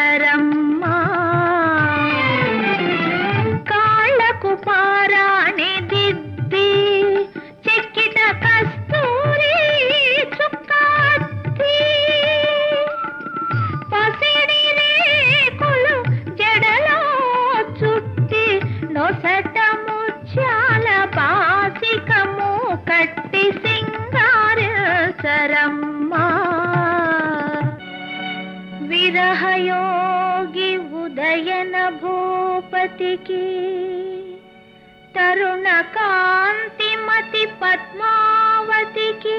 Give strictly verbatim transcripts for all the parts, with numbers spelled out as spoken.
సరమ్మా కాళ్ళకు పారాణి దిద్ది చెక్కిట కస్తూరి చుక్కాత్తి పసిడి రేకులు జడలో చుట్టి నొసట ముత్యాల పాసికము కట్టి సింగార సరమ్మా విరహయోగి ఉదయన భూపతికి తరుణ కాంతిమతి పద్మావతికి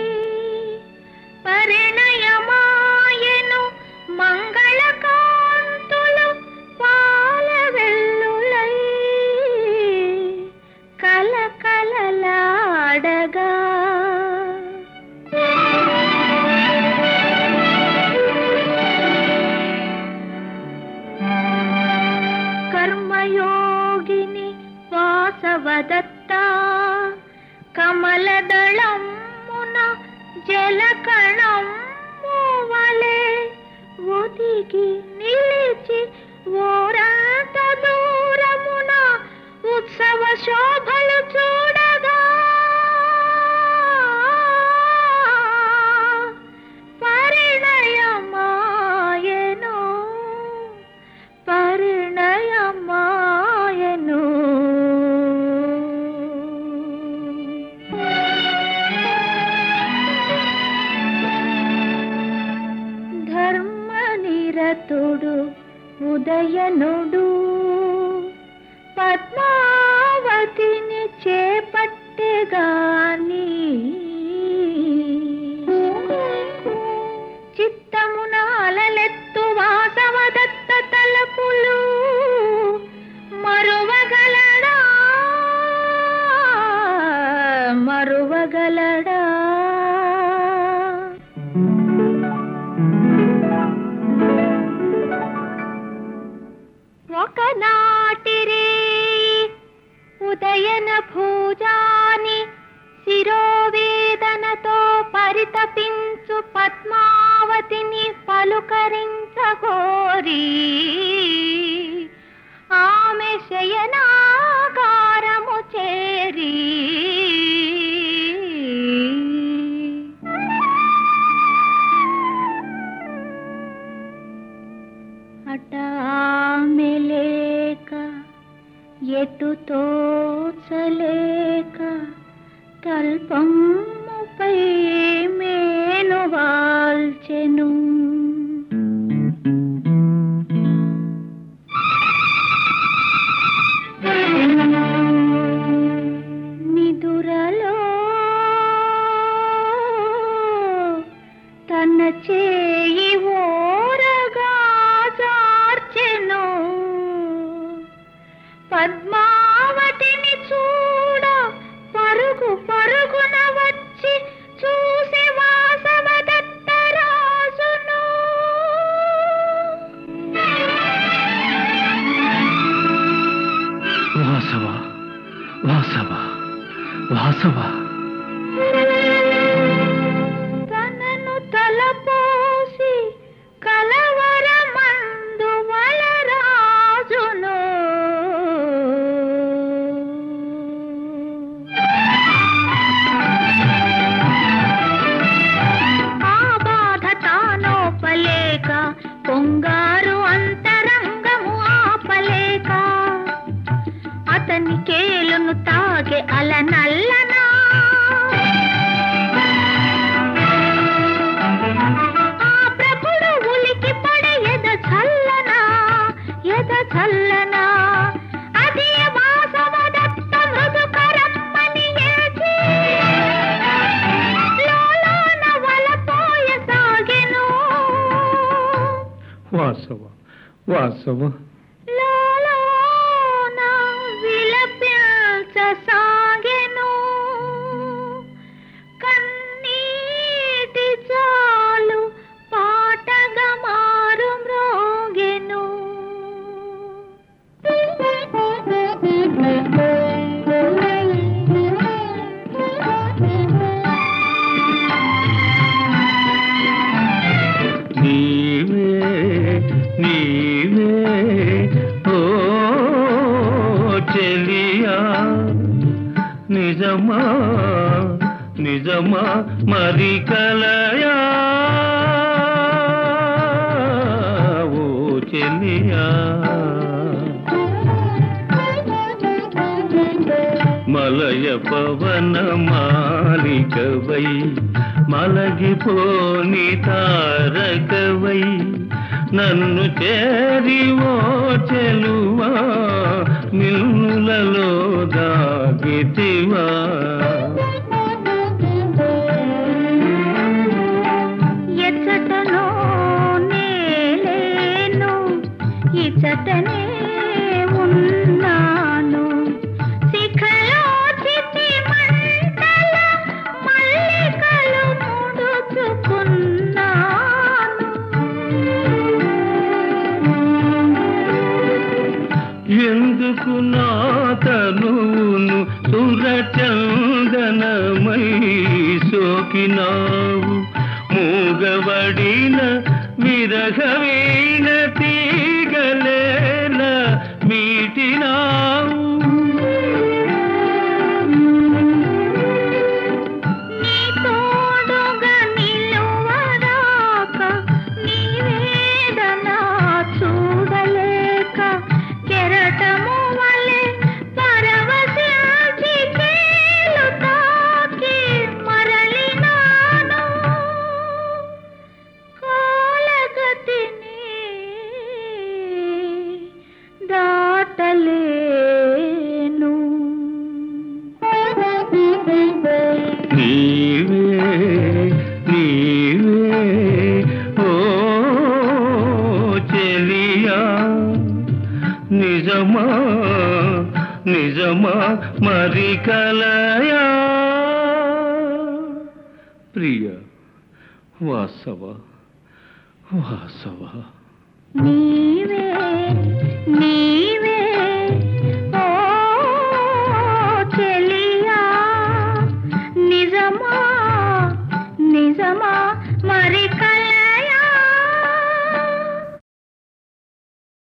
పరిణయమాయను మంగళ కాంతులు పాల వెల్లులై కలకలలాడగా కర్మయోగిని వాసవదత్త కమలదళమున జలకణము వలె ఒదిగి నిలిచి ఓరంత దూరమున ఉత్సవ శోభలు చూడగా పరిణయమాయను పరిణయమాయను ధర్మనిరతుడు ఉదయనుడు పద్మావతిని చేపట్టెగాని చిత్తమున అలలెత్తు వాసవదత్త తలపులు మరువగలడా మరువగలడా ఒకనాటిరే ఉదయన భూజాని శిరోవేదనతో పరితపించు పద్మావతిని పలుకరించగోరి ఆమె శయనాగారము చేరి అటామె లేక ఎటు తోచలేక తల్పముపై మేను వాల్చెను నిదురలో తన చేయి ఓరగా చార్చెను పద్మావతిని చూడ పరుగు పరుగున వచ్చి చూసి వాసవదత్త రాజును వాసవ వాసవ వాసవ తనను తలపోసి కలవరమందు వలరాజును ఆ బాధ తానోపలేక పొంగారు అంతరంగము ఆపలేక అతని కేలును తాగే అలనల్లనా ఆ ప్రభుడు ఉలికి పడే ఎద చల్లనా ఎద చల్లనా అది వాసవదత్త మృదుకరమ్మని ఏచి లోలోన వలపోయ సాగెను వాసవ వాసవ లోలోన విలపించసాగెను కన్నీటి చాలు పాటగా మారు మ్రోగెను నీవే నీవే నిజమా మరి కలయా ఓ చెలియా మలయ పవన మాలికవై మలగిపోని తారకవై నన్ను చేరి ఓ చెలువా మిన్నులలో దాగితివా ఎచ్చటనో నేలేను ఇచ్చటనే ఉన్నాను శిఖలో చితి మంటల మల్లికలు ముడుచుకున్నాను ఎందుకు నా తనువును సురచందనమై సోకినావు మూగబడిన విరహవీణ తీగలేల మీటినావు నీ తోడుగా నిలువరాక నీ వేదన చూడలేక కెరటము వలె పరవశించి కేలు తాకి మరలినాను కాలగతిని దాటలేను నీవే నీవే ఓ చెలియా నిజమా నిజమా మరి కలయా ప్రియ వాసవ వాసవ నీవే నీవే